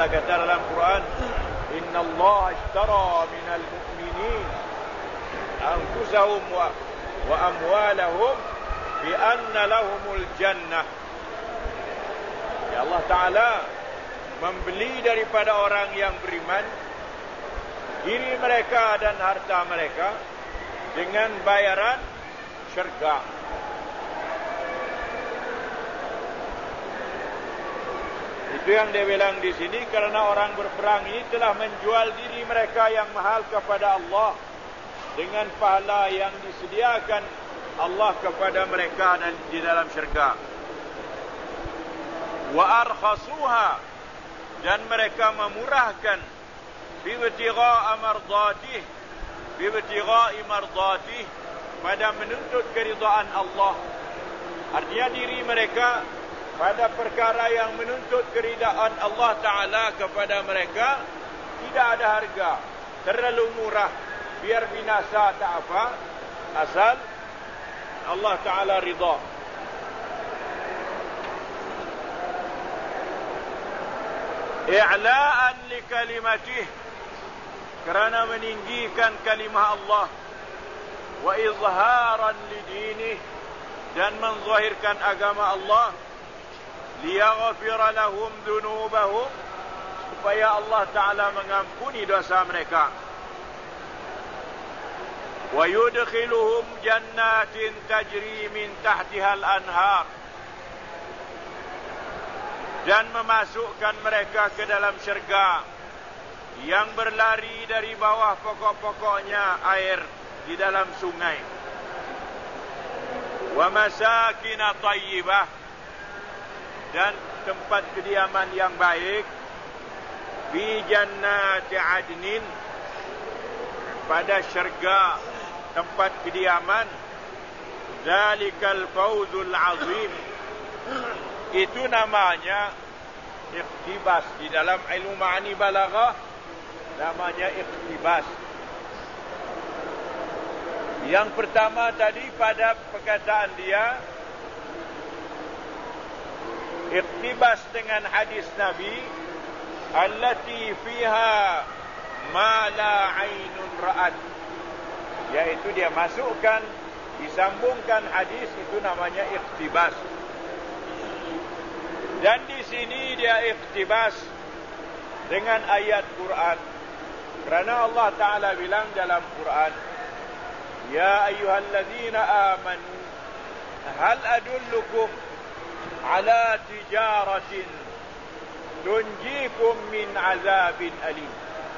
Ta'ala kata dalam Quran, Inna Allah ashtara minal mu'minin anfusahum wa amwalahum bi anna lahumul jannah. Ya Allah Ta'ala membeli daripada orang yang beriman diri mereka dan harta mereka dengan bayaran syurga. Itu yang dia bilang di sini, kerana orang berperang ini telah menjual diri mereka yang mahal kepada Allah dengan pahala yang disediakan Allah kepada mereka dan di dalam syurga. Wa arkhasuha, dan mereka memurahkan bibtigha'i mardatih, pada menuntut keridhaan Allah. Artinya diri mereka pada perkara yang menuntut keridhaan Allah Ta'ala kepada mereka tidak ada harga, terlalu murah, biar binasa tak apa, asal Allah Ta'ala ridha. I'la'an li kalimatih, kerana meninggikan kalimah Allah, wa izharan li dinih, dan menzahirkan agama Allah, liyaghfira lahum dhunubahum, supaya Allah Ta'ala mengampuni dosa mereka, wa yudkhiluhum jannatin tajri min tahtiha al-anhar, dan memasukkan mereka ke dalam syurga yang berlari dari bawah pokok-pokoknya air di dalam sungai. Wa masakin tayyibah, dan tempat kediaman yang baik, fi jannati adnin, pada syurga tempat kediaman, zalikal fawzul azim. Itu namanya iqtibas. Di dalam ilmu ma'ani balaghah namanya iqtibas. Yang pertama tadi pada perkataan dia, iqtibas dengan hadis Nabi, allati fiha ma la ainun ra'at, yaitu dia masukkan, disambungkan hadis, itu namanya iqtibas. Dan di sini dia iqtibas dengan ayat Quran, kerana Allah Ta'ala bilang dalam Quran, ya ayyuhalladzina amanu hal adullukum ala tijaratin tunjikum min azabin alim.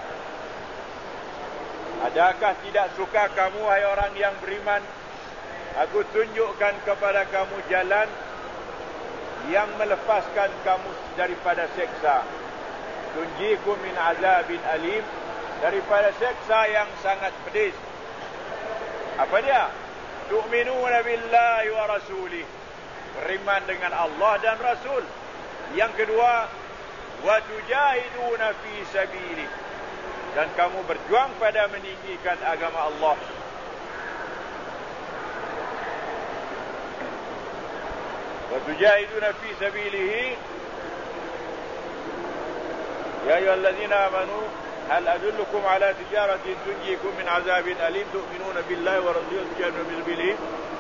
Adakah tidak suka kamu, hai orang yang beriman, aku tunjukkan kepada kamu jalan yang melepaskan kamu daripada seksa. Tunjikum min azabin alim, daripada seksa yang sangat pedis. Apa dia? Tu'minuna billahi wa rasulih, beriman dengan Allah dan Rasul. Yang kedua, wa tujahiduna fi sabilih, dan kamu berjuang pada meninggikan agama Allah. Wa tujahiduna fi sabilihi ya ayyuhalladzina amanu hal adullukum ala tijaratin tunjikum min azabin alim tu'minuna billahi wa rasulihi tujahiduna fi sabilihi.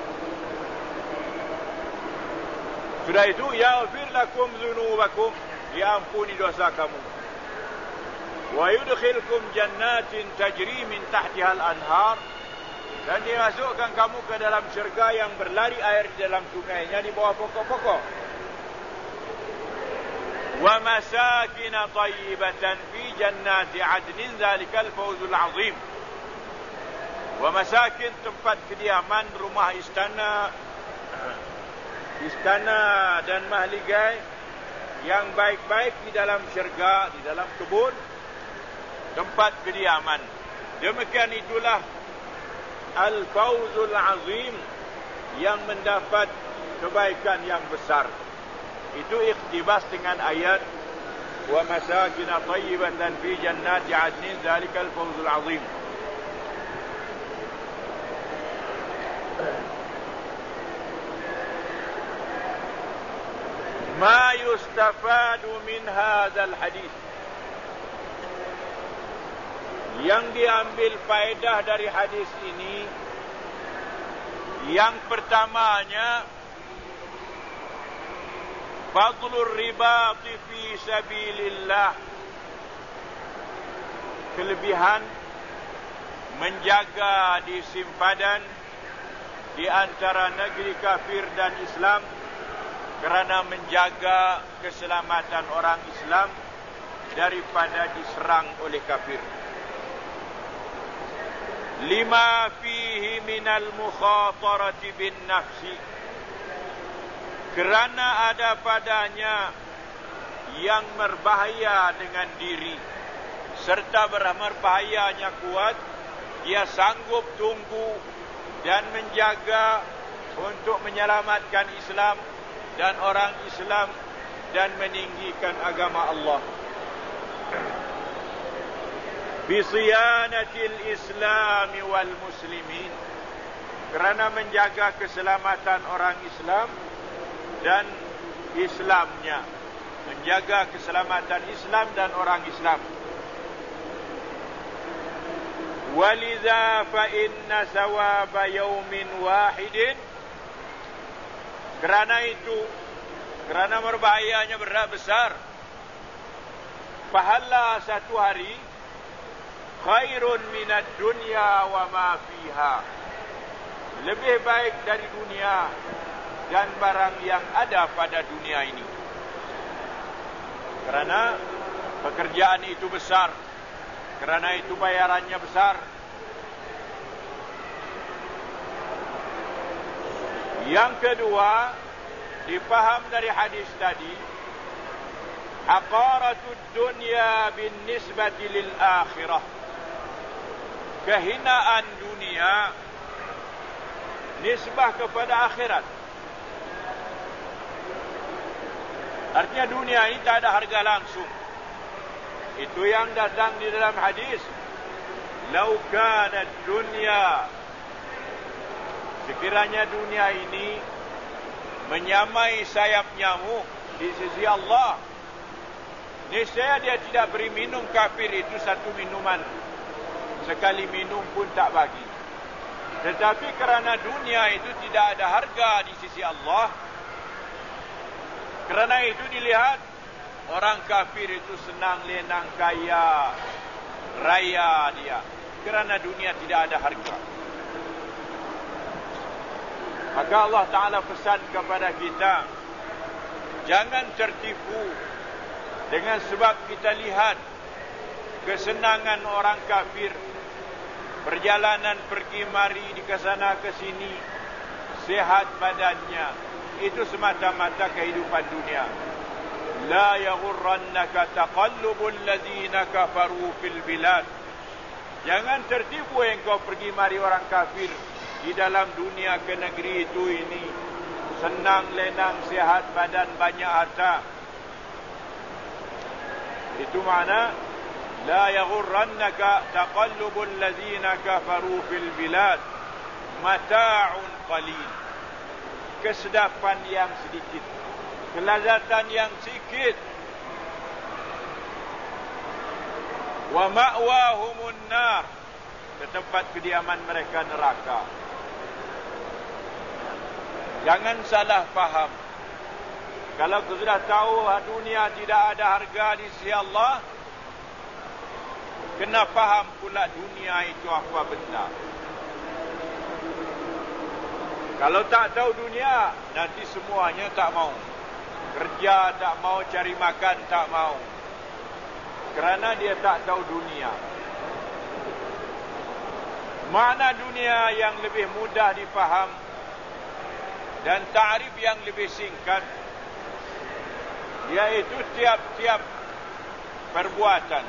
Sudah itu, yaghfir lakum dzunubakum, diampuni dosa kamu. Wa yudkhilkum jannatin tajri min tahtiha al-anhar, dan dimasukkan kamu ke dalam syurga yang berlari air di dalam sungainya di bawah pokok-pokok. Wa masakin tayyibatan fi jannati adnin, zalikal fawzul azim. Wa masakin, tempat kediaman, rumah istana dan mahligai yang baik-baik di dalam syurga, di dalam kebun, tempat kediaman. Demikian itulah al-fawzul azim, yang mendapat kebaikan yang besar. Itu iqtibas dengan ayat wa masakin tayyibatan fi jannati adnin, zalikal fawzul azim. Ma yustafadu min hadzal hadis, Yang diambil faedah dari hadis ini, yang pertamanya, fadlur ribati fi sabilillah, kelebihan menjaga di simpadan di antara negeri kafir dan Islam kerana menjaga keselamatan orang Islam daripada diserang oleh kafir. Lima fihi minal mukhatarati bin nafsi, kerana ada padanya yang berbahaya dengan diri, serta berbahayanya kuat, dia sanggup tunggu dan menjaga untuk menyelamatkan Islam dan orang Islam dan meninggikan agama Allah. Bisiyanatil Islami wal muslimin, kerana menjaga keselamatan orang Islam dan Islamnya, menjaga keselamatan Islam dan orang Islam. Walidha fa inna sawaba yawmin wahidin, kerana itu, kerana berbahayanya berat besar, pahala satu hari khairun minad dunya wa ma fiha, lebih baik dari dunia dan barang yang ada pada dunia ini. Kerana pekerjaan itu besar, kerana itu bayarannya besar. Yang kedua, dipaham dari hadis tadi, haqaratud dunya bin nisbati lil akhirah, kehinaan dunia nisbah kepada akhirat. Artinya dunia ini tak ada harga langsung. Itu yang datang di dalam hadis. Lau kanat dunya, sekiranya dunia ini menyamai sayap nyamuk di sisi Allah, niscaya dia tidak beri minum kafir itu satu minuman. Sekali minum pun tak bagi. Tetapi kerana dunia itu tidak ada harga di sisi Allah, kerana itu dilihat orang kafir itu senang lenang kaya raya dia, kerana dunia tidak ada harga. Maka Allah Ta'ala pesan kepada kita, jangan tertipu dengan sebab kita lihat kesenangan orang kafir, perjalanan pergi mari di kesana ke sini, sehat badannya, itu semata-mata kehidupan dunia. La yaghurrannaka taqallubul ladzina kafaru fil bilad, jangan tertipu engkau pergi mari orang kafir di dalam dunia ke negeri itu ini, senang lenang, sehat badan, banyak harta. Itu makna la yaghurrannaka taqallubul ladzina kafaru fil bilad mata'un qalil, kesedapan yang sedikit, kelazatan yang sikit. Wa ma'wahumun nar, ke tempat kediaman mereka neraka. Jangan salah faham. Kalau kau sudah tahu dunia tidak ada harga di sisi Allah, kena faham pula dunia itu apa benda. Kalau tak tahu dunia, nanti semuanya tak mau. Kerja tak mau, cari makan tak mau, kerana dia tak tahu dunia. Makna dunia yang lebih mudah difaham dan ta'rif yang lebih singkat, iaitu tiap-tiap perbuatan.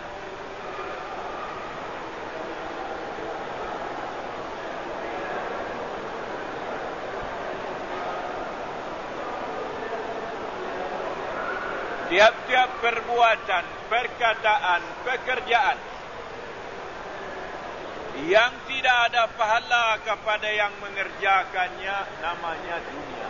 Tiap-tiap perbuatan, perkataan, pekerjaan yang tidak ada pahala kepada yang mengerjakannya, namanya dunia.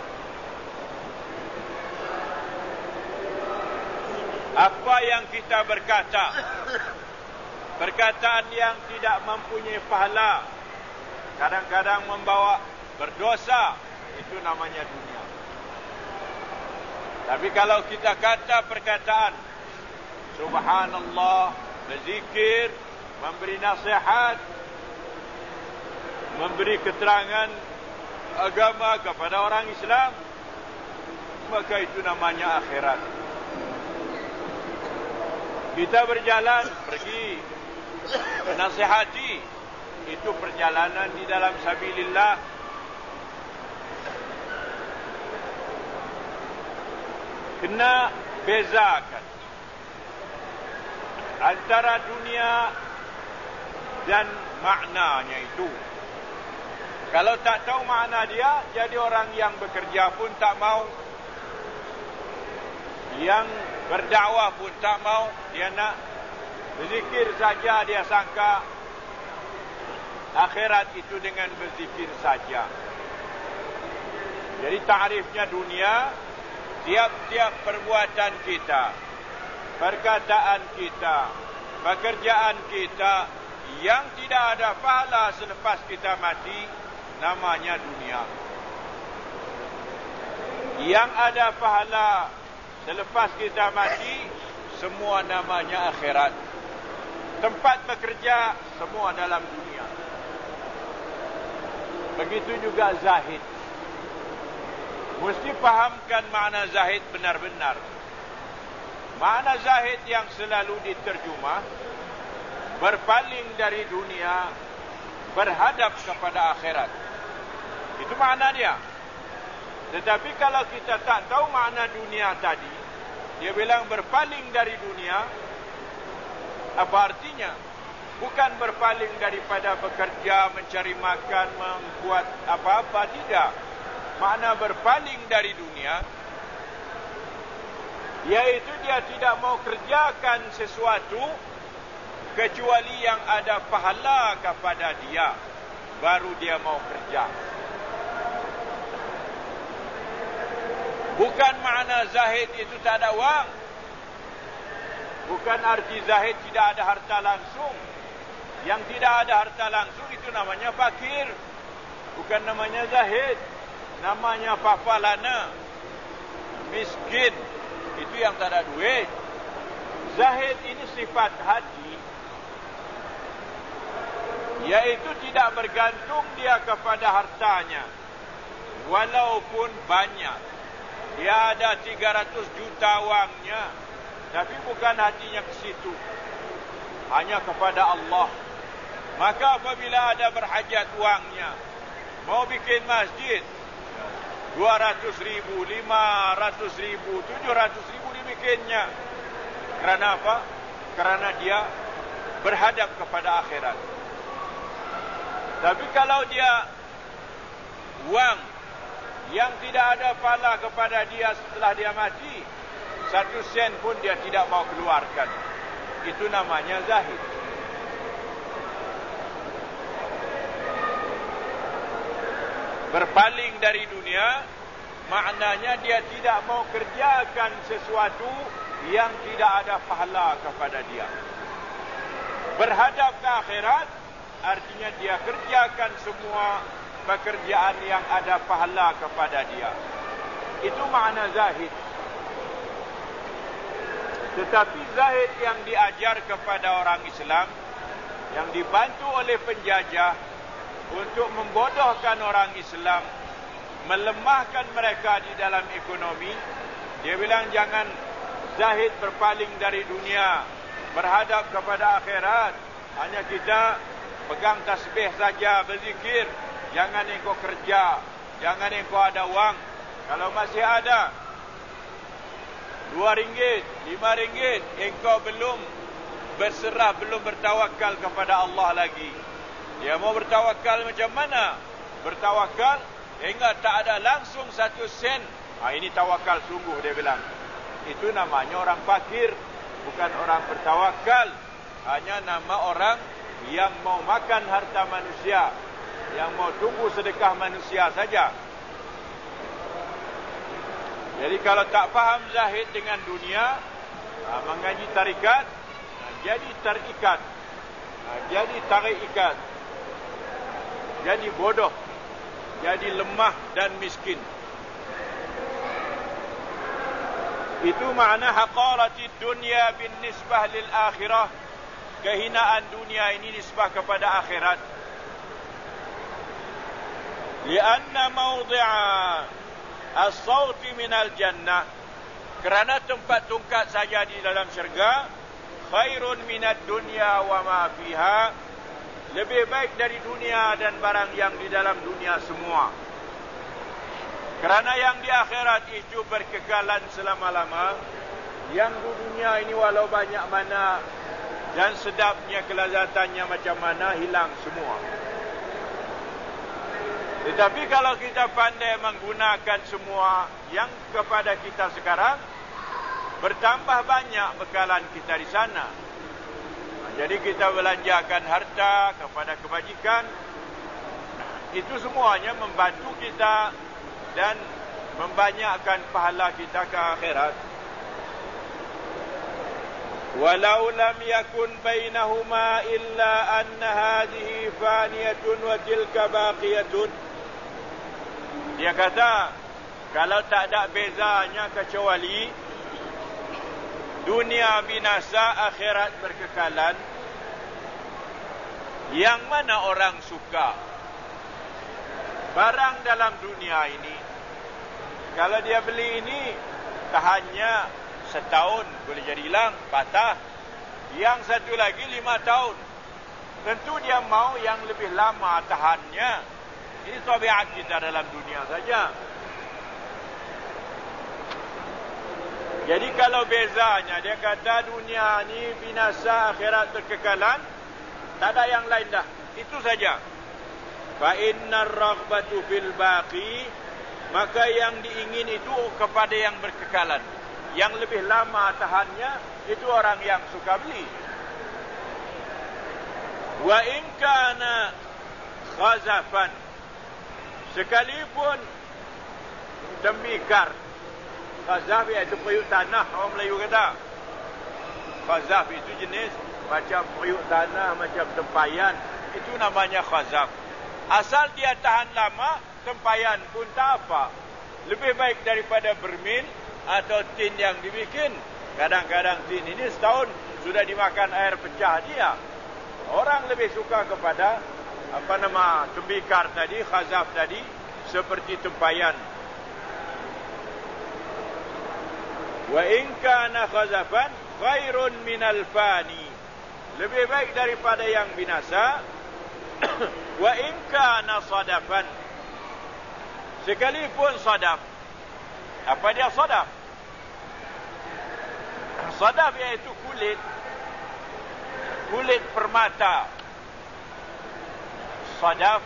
Apa yang kita berkata, perkataan yang tidak mempunyai pahala, kadang-kadang membawa berdosa, itu namanya dunia. Tapi kalau kita kata perkataan subhanallah, berzikir, memberi nasihat, memberi keterangan agama kepada orang Islam, maka itu namanya akhirat. Kita berjalan, pergi menasihati, itu perjalanan di dalam sabilillah. Kena bezakan antara dunia dan maknanya itu. Kalau tak tahu makna dia, jadi orang yang bekerja pun tak mau, yang berdakwah pun tak mau. Dia nak berzikir saja, dia sangka akhirat itu dengan berzikir saja. Jadi ta'rifnya dunia, tiap-tiap perbuatan kita, perkataan kita, pekerjaan kita yang tidak ada pahala selepas kita mati, namanya dunia. Yang ada pahala selepas kita mati, semua namanya akhirat. Tempat bekerja, semua dalam dunia. Begitu juga zahid. Mesti fahamkan makna zahid benar-benar. Makna zahid yang selalu diterjemah, berpaling dari dunia, berhadap kepada akhirat. Itu makna dia. Tetapi kalau kita tak tahu makna dunia tadi, dia bilang berpaling dari dunia, apa artinya? Bukan berpaling daripada bekerja, mencari makan, membuat apa-apa, tidak. Makna berpaling dari dunia, yaitu dia tidak mau kerjakan sesuatu kecuali yang ada pahala kepada dia, baru dia mau kerja. Bukan makna zahid itu tak ada wang. Bukan arti zahid tidak ada harta langsung. Yang tidak ada harta langsung itu namanya fakir. Bukan namanya zahid. Namanya fafalana, miskin. Itu yang tak ada duit. Zahid ini sifat hati, yaitu tidak bergantung dia kepada hartanya, walaupun banyak. Dia ada 300 juta wangnya, tapi bukan hatinya ke situ, hanya kepada Allah. Maka apabila ada berhajat wangnya, mau bikin masjid, 200,000, 500,000, 700,000 dibikinnya. Kerana apa? Kerana dia berhadap kepada akhirat. Tapi kalau dia wang yang tidak ada pahala kepada dia setelah dia mati, 1 sen pun dia tidak mau keluarkan. Itu namanya zahid. Berpaling dari dunia, maknanya dia tidak mau kerjakan sesuatu yang tidak ada pahala kepada dia. Berhadap ke akhirat, artinya dia kerjakan semua pekerjaan yang ada pahala kepada dia. Itu makna zahid. Tetapi zahid yang diajar kepada orang Islam, yang dibantu oleh penjajah untuk membodohkan orang Islam, melemahkan mereka di dalam ekonomi, dia bilang jangan zahid berpaling dari dunia, berhadap kepada akhirat. Hanya kita pegang tasbih saja, berzikir. Jangan engkau kerja, jangan engkau ada wang. Kalau masih ada RM2, RM5, engkau belum berserah, belum bertawakal kepada Allah lagi. Dia mau bertawakal macam mana? Bertawakal hingga tak ada langsung 1 sen. Ini tawakal sungguh, dia bilang. Itu namanya orang fakir, bukan orang bertawakal. Hanya nama orang yang mau makan harta manusia, yang mau tunggu sedekah manusia saja. Jadi kalau tak faham zahid dengan dunia, mengaji tarikat, jadi terikat Jadi tarik ikat, jadi bodoh, jadi lemah dan miskin. Itu makna haqaratid dunya bin nisbah lil akhirah. Kehinaan dunia ini nisbah kepada akhirat. Lianna mawdi'a as-sawti minal jannah. Kerana tempat tungkat saja di dalam syurga, khairun minad dunya wa ma fiha. Lebih baik dari dunia dan barang yang di dalam dunia semua. Kerana yang di akhirat itu berkekalan selama-lama. Yang di dunia ini walau banyak mana dan sedapnya kelazatannya macam mana, hilang semua. Tetapi kalau kita pandai menggunakan semua yang kepada kita sekarang, bertambah banyak bekalan kita di sana. Jadi kita belanjakan harta kepada kebajikan. Itu semuanya membantu kita dan membanyakkan pahala kita ke akhirat. Walau lam yakun bainahuma illa anna hadhihi faniyatun wa tilka baqiyatun. Dia kata, kalau tak ada bezanya kecuali dunia binasa, akhirat berkekalan. Yang mana orang suka barang dalam dunia ini? Kalau dia beli ini, tahannya setahun, boleh jadi hilang, patah. Yang satu lagi 5 tahun. Tentu dia mau yang lebih lama tahannya. Ini tabiat kita dalam dunia saja. Jadi kalau bezanya, dia kata dunia ni binasa, akhirat berkekalan, tak ada yang lain dah. Itu saja. Fa innar raghbatu fil baqi, maka yang diingin itu kepada yang berkekalan. Yang lebih lama tahannya, itu orang yang suka beli. Wa in kana khazafan, sekalipun tembikar. Khazaf iaitu periuk tanah, orang Melayu kata. Khazaf itu jenis macam periuk tanah, macam tempayan. Itu namanya khazaf. Asal dia tahan lama, tempayan pun tak apa. Lebih baik daripada bermin atau tin yang dibikin. Kadang-kadang tin ini setahun sudah dimakan air pecah dia. Orang lebih suka kepada tembikar tadi, khazaf tadi, seperti tempayan. Wa in kana khazafan khairun minal fani, lebih baik daripada yang binasa. Wa in kana sadafan, sekalipun sadaf. Apa dia sadaf? Sadaf iaitu kulit permata. Sadaf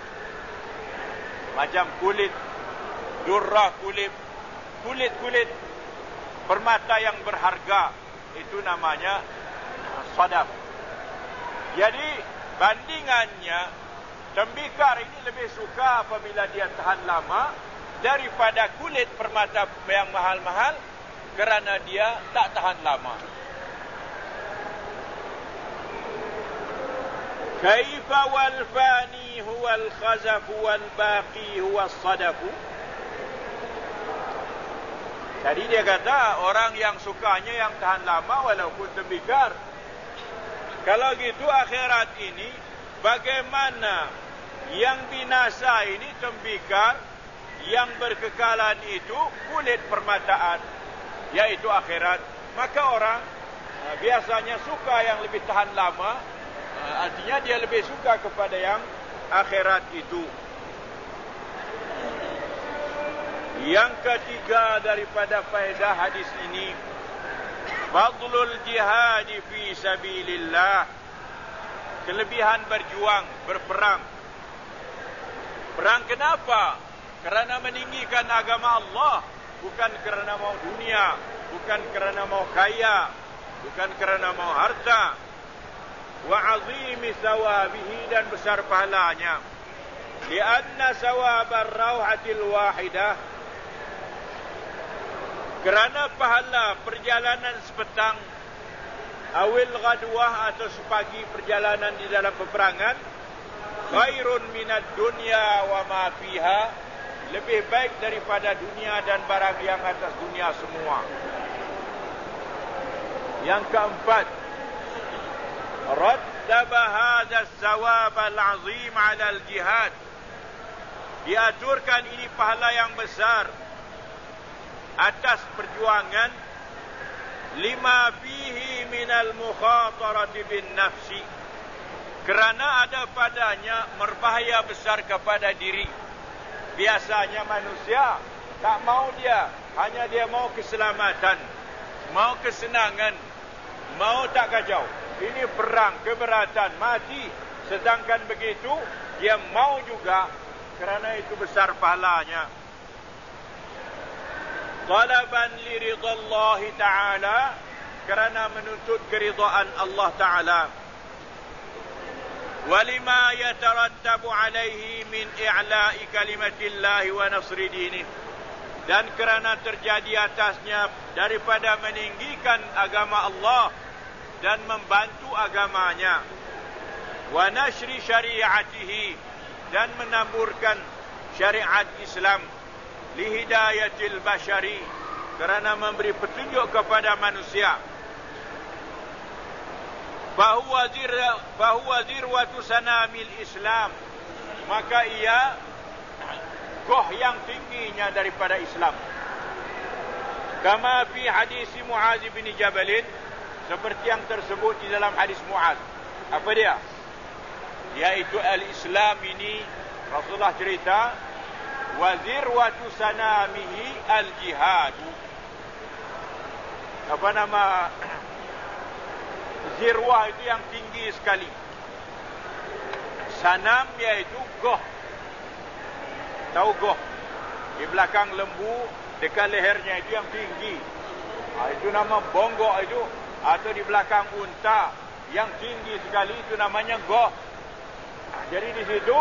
macam kulit durrah, kulit permata yang berharga, itu namanya sadaf. Jadi bandingannya, tembikar ini lebih suka apabila dia tahan lama daripada kulit permata yang mahal-mahal, kerana dia tak tahan lama. Kaifa wal fani huwa al khazaf wal baqi huwa as-sadafu. Jadi dia kata orang yang sukanya yang tahan lama walaupun tembikar. Kalau gitu akhirat ini, bagaimana yang binasa ini tembikar, yang berkekalan itu kulit permataan, yaitu akhirat. Maka orang biasanya suka yang lebih tahan lama, artinya dia lebih suka kepada yang akhirat itu. Yang ketiga daripada faedah hadis ini, fadlul jihad fi sabilillah, kelebihan berjuang, berperang. Perang kenapa? Kerana meninggikan agama Allah, bukan kerana mau dunia, bukan kerana mau kaya, bukan kerana mau harta. Wa azimi sawabihi, dan besar pahalanya. Lianna sawabar rawhatil wahidah, kerana pahala perjalanan sepetang awil ghadwah atau sepagi perjalanan di dalam peperangan, khairun minad dunya wa ma fiha, lebih baik daripada dunia dan barang yang atas dunia semua. Yang keempat, rattaba hadha as-sawab al-'azim 'ala al-jihad, diaturkan ini pahala yang besar atas perjuangan, lima fihi minal mukhatarati bin nafsi, kerana ada padanya berbahaya besar kepada diri. Biasanya manusia tak mau dia, hanya dia mau keselamatan, mau kesenangan, mau tak kacau. Ini perang, keberatan, mati. Sedangkan begitu, dia mau juga, kerana itu besar pahalanya. Talaban li ridallahi ta'ala, kerana menuntut keridaan Allah Ta'ala. Walima yatarattabu alaihi min i'la'i kalimatillahi wa nasri dinih, dan kerana terjadi atasnya daripada meninggikan agama Allah dan membantu agamanya, wa nashri syari'atihi, dan menaburkan syariat Islam, lihidayatil bashari, kerana memberi petunjuk kepada manusia. Fahuwa zirwatu sanamil Islam, maka ia goh yang tingginya daripada Islam. Kama fi hadis Muaz bin Jabalin, seperti yang tersebut di dalam hadis Muaz. Apa dia? Yaitu al-Islam ini, Rasulullah cerita, wa zirwatu sanamihi al-jihad. Apa nama? Zirwah itu yang tinggi sekali. Sanam iaitu goh. Tahu goh? Di belakang lembu, dekat lehernya itu yang tinggi. Itu nama bonggok itu. Atau di belakang unta yang tinggi sekali, itu namanya goh. Jadi di situ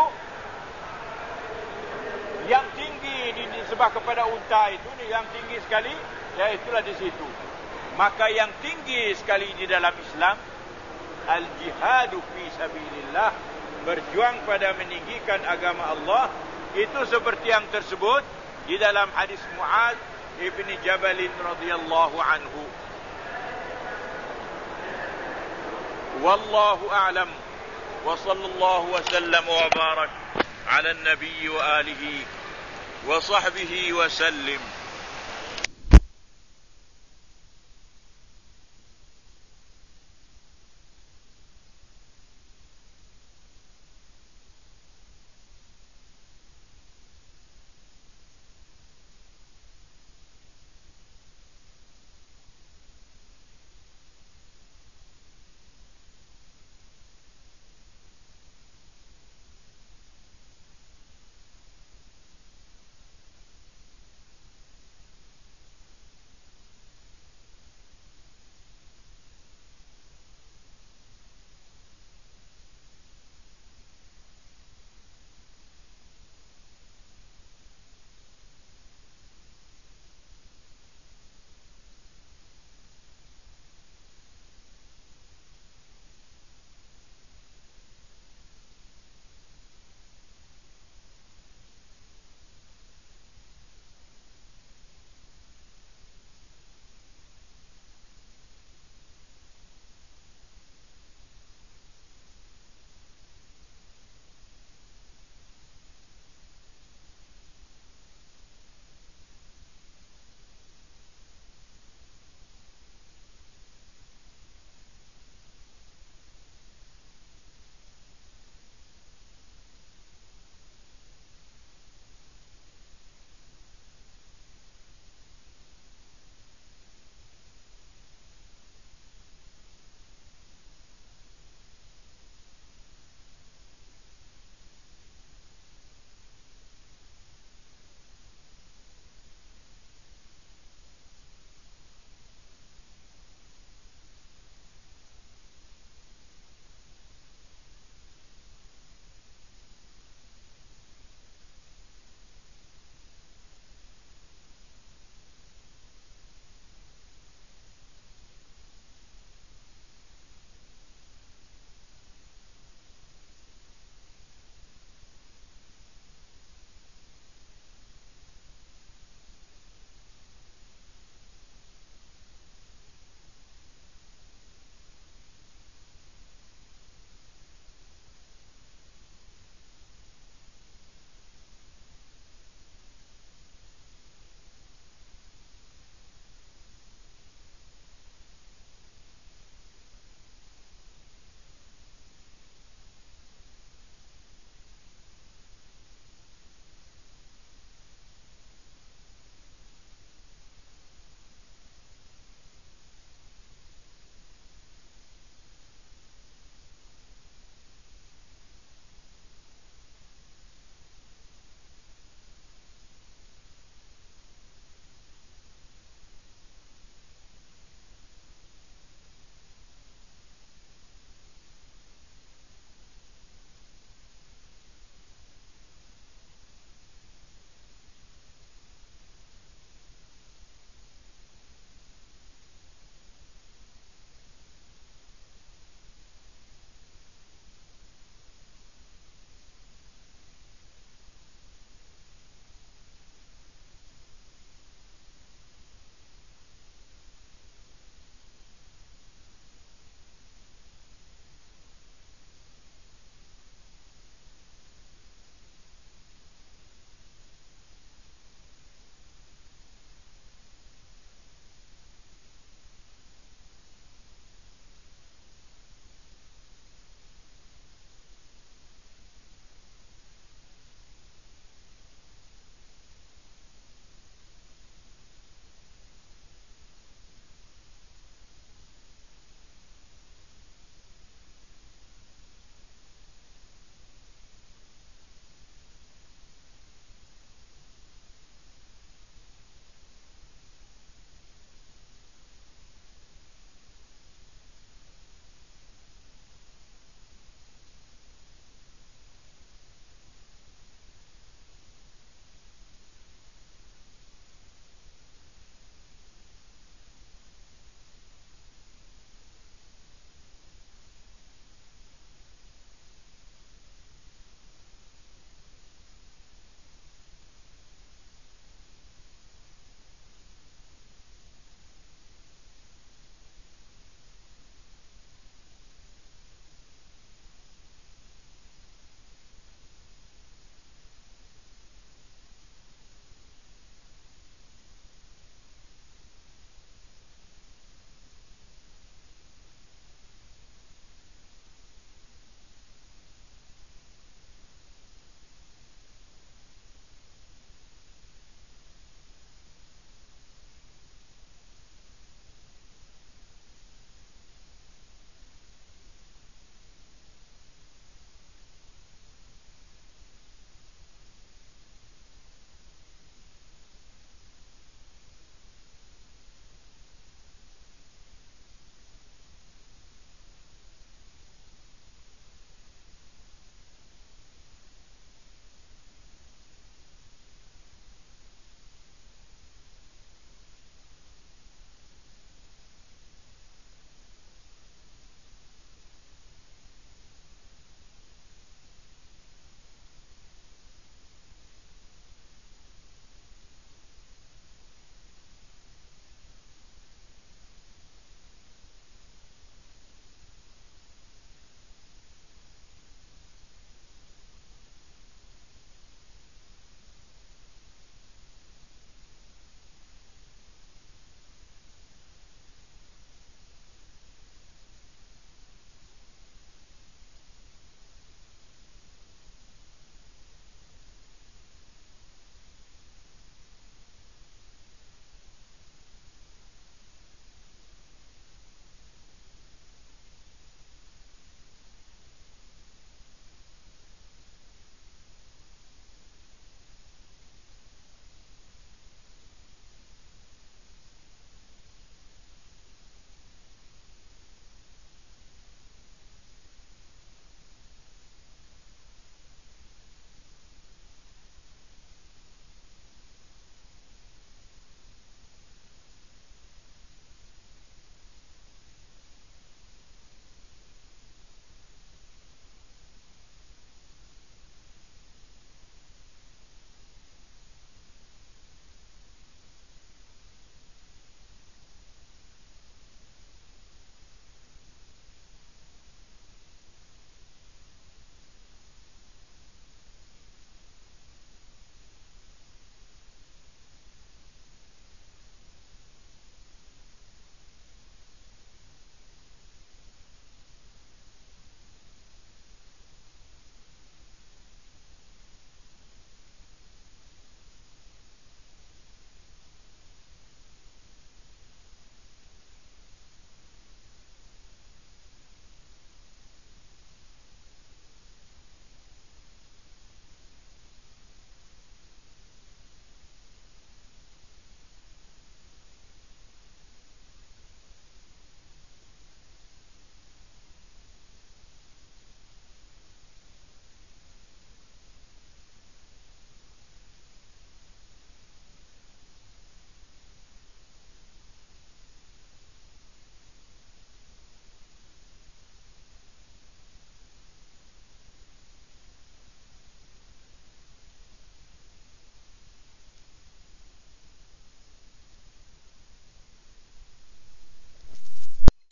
yang tinggi disebah kepada unta itu, yang tinggi sekali, iaitulah di situ. Maka yang tinggi sekali di dalam Islam, al-jihadu fi sabilillah, berjuang pada meninggikan agama Allah. Itu seperti yang tersebut di dalam hadis Muaz ibn Jabal radhiyallahu anhu. Wallahu a'lam, wa sallallahu wa sallam wa barak ala an-nabiy wa alihi wa sahbihi wa sallim.